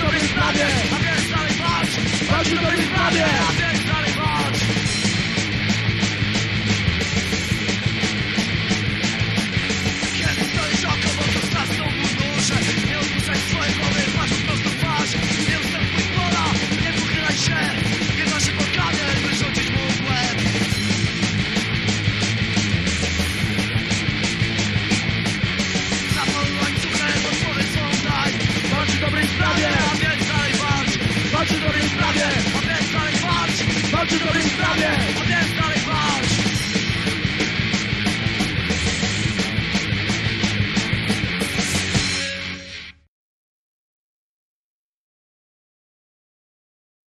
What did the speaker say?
dobrej sprawie, a więc dalej walcz. walczy w dobrej sprawie, A więc dalej walcz. Kiedy stoisz około, to straszną duszę. Nie odpuszczaj swojej głowy, patrz prosto w twarz. Nie ustępuj pola, nie pochylaj się. Nie da się spotkanie, wyrzucić mu w łeb. Zapal łańcuchem, otwory swą daj. walczy w dobrej sprawie, A więc dalej walcz. walczy w dobrej sprawie, A więc dalej walcz. walczy w dobrej sprawie.